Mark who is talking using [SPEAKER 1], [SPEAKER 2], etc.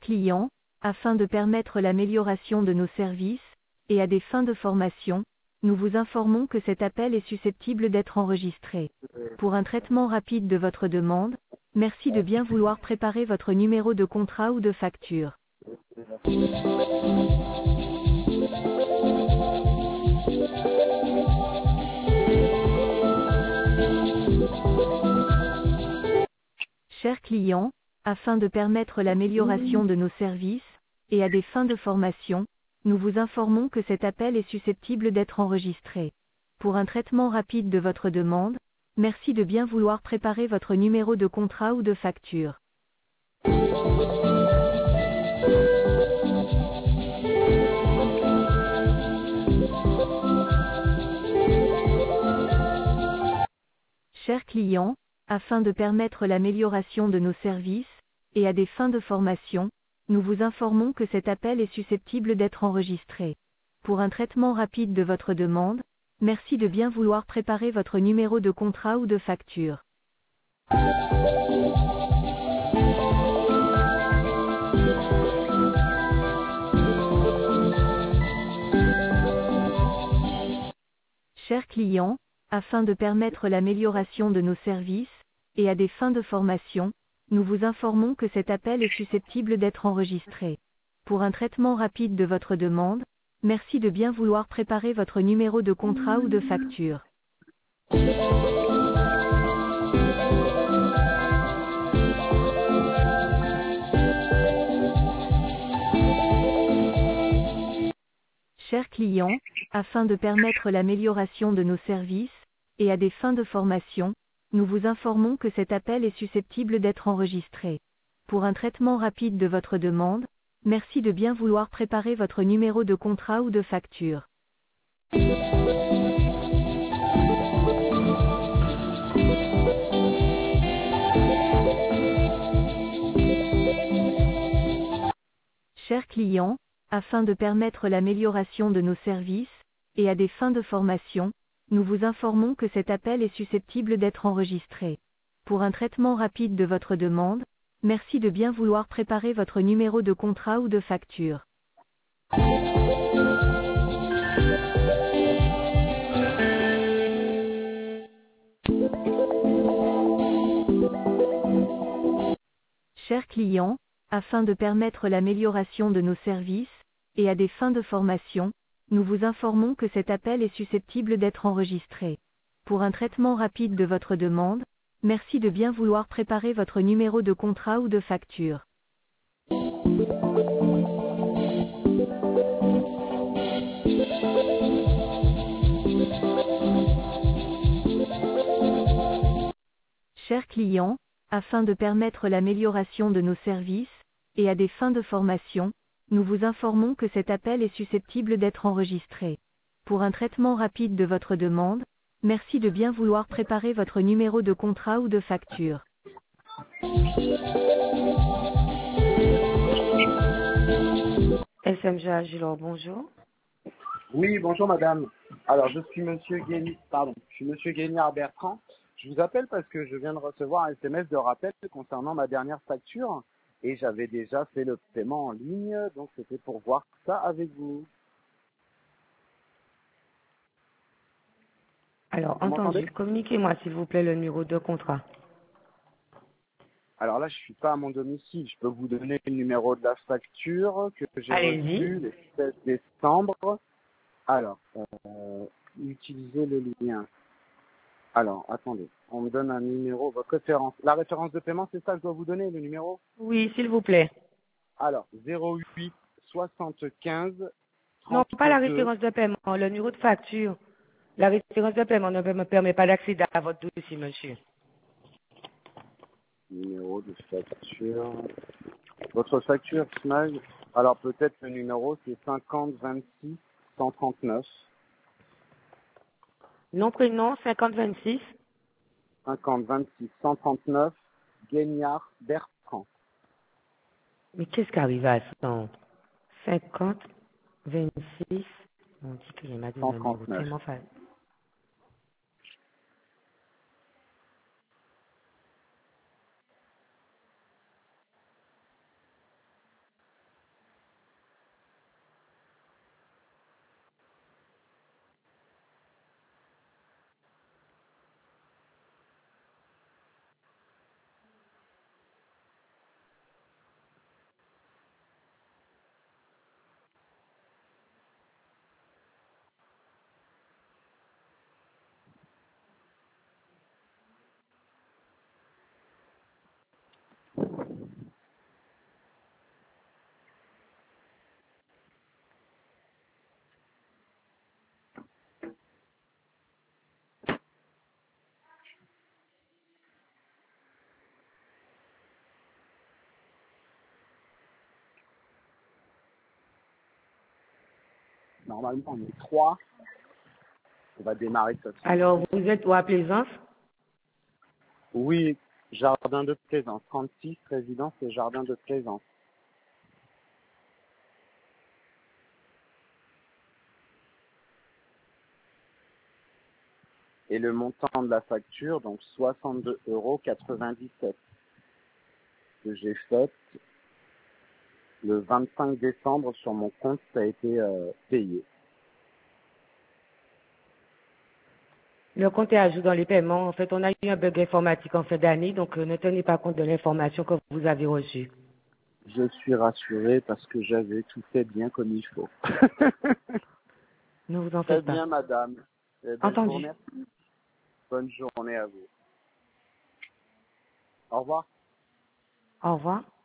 [SPEAKER 1] client, afin de permettre l'amélioration de nos services, et à des fins de formation, nous vous informons que cet appel est susceptible d'être enregistré. Pour un traitement rapide de votre demande, merci de bien vouloir préparer votre numéro de contrat ou de facture. Chers clients, afin de permettre l'amélioration de nos services, et à des fins de formation, nous vous informons que cet appel est susceptible d'être enregistré. Pour un traitement rapide de votre demande, merci de bien vouloir préparer votre numéro de contrat ou de facture. Chers clients, afin de permettre l'amélioration de nos services, et à des fins de formation, nous vous informons que cet appel est susceptible d'être enregistré. Pour un traitement rapide de votre demande, merci de bien vouloir préparer votre numéro de contrat ou de facture. Chers clients, afin de permettre l'amélioration de nos services, et à des fins de formation, nous vous informons que cet appel est susceptible d'être enregistré. Pour un traitement rapide de votre demande, merci de bien vouloir préparer votre numéro de contrat ou de facture. Chers clients, afin de permettre l'amélioration de nos services, et à des fins de formation, nous vous informons que cet appel est susceptible d'être enregistré. Pour un traitement rapide de votre demande, merci de bien vouloir préparer votre numéro de contrat ou de facture. Chers clients, afin de permettre l'amélioration de nos services, et à des fins de formation, nous vous informons que cet appel est susceptible d'être enregistré. Pour un traitement rapide de votre demande, merci de bien vouloir préparer votre numéro de contrat ou de facture. Chers clients, afin de permettre l'amélioration de nos services, et à des fins de formation, nous vous informons que cet appel est susceptible d'être enregistré. Pour un traitement rapide de votre demande, merci de bien vouloir préparer votre numéro de contrat ou de facture. Chers clients, afin de permettre l'amélioration de nos services, et à des fins de formation, nous vous informons que cet appel est susceptible d'être enregistré. Pour un traitement rapide de votre demande, merci de bien vouloir préparer votre numéro de contrat ou de facture.
[SPEAKER 2] SMG Agilor, bonjour.
[SPEAKER 3] Oui, bonjour madame. Alors je suis monsieur Guéniard Bertrand. Je vous appelle parce que je viens de recevoir un SMS de rappel concernant ma dernière facture et j'avais déjà fait le paiement en ligne, donc c'était pour voir ça avec vous.
[SPEAKER 2] Alors,
[SPEAKER 3] Vous
[SPEAKER 2] entendu,
[SPEAKER 3] m'entendez?
[SPEAKER 2] communiquez-moi s'il vous plaît le numéro de contrat.
[SPEAKER 3] Alors là, je suis pas à mon domicile. Je peux vous donner le numéro de la facture que j'ai
[SPEAKER 2] Allez-y.
[SPEAKER 3] reçue le 16 décembre. Alors, utilisez le lien. Alors, attendez. On me donne un numéro, votre référence. La référence de paiement, c'est ça que je dois vous donner, le numéro?
[SPEAKER 2] Oui, s'il vous plaît.
[SPEAKER 3] Alors, 08 75
[SPEAKER 2] Non, pas la
[SPEAKER 3] 32.
[SPEAKER 2] référence de paiement, le numéro de facture. La référence de paiement ne me permet pas d'accéder à votre dossier, monsieur.
[SPEAKER 3] Numéro de facture. Votre facture, Smile. Alors, peut-être le numéro, c'est 50 26 139.
[SPEAKER 2] Nom, prénom, 5026.
[SPEAKER 3] 50 26 139. Guignard Bertrand.
[SPEAKER 2] Mais qu'est-ce qui arrive à ça? 50, 26. On dit qu'il m'a donné un numéro
[SPEAKER 3] 139.
[SPEAKER 2] tellement facile.
[SPEAKER 3] normalement, on est 3. On va démarrer ça.
[SPEAKER 2] Alors, vous êtes où à Plaisance?
[SPEAKER 3] Oui, Jardin de Plaisance. 36, résidence et Jardin de Plaisance. Et le montant de la facture, donc 62,97 € que j'ai fait le 25 décembre sur mon compte, ça a été payé.
[SPEAKER 2] Le compte est à jour dans les paiements. En fait, on a eu un bug informatique en fin d'année, donc ne tenez pas compte de l'information que vous avez reçue.
[SPEAKER 3] Je suis rassuré parce que j'avais tout fait bien comme il faut.
[SPEAKER 2] Ne vous en
[SPEAKER 3] Très
[SPEAKER 2] faites pas.
[SPEAKER 3] bien, madame. Eh ben, je vous
[SPEAKER 2] Entendu.
[SPEAKER 3] remercie. Bonne journée à vous. Au revoir.
[SPEAKER 2] Au revoir.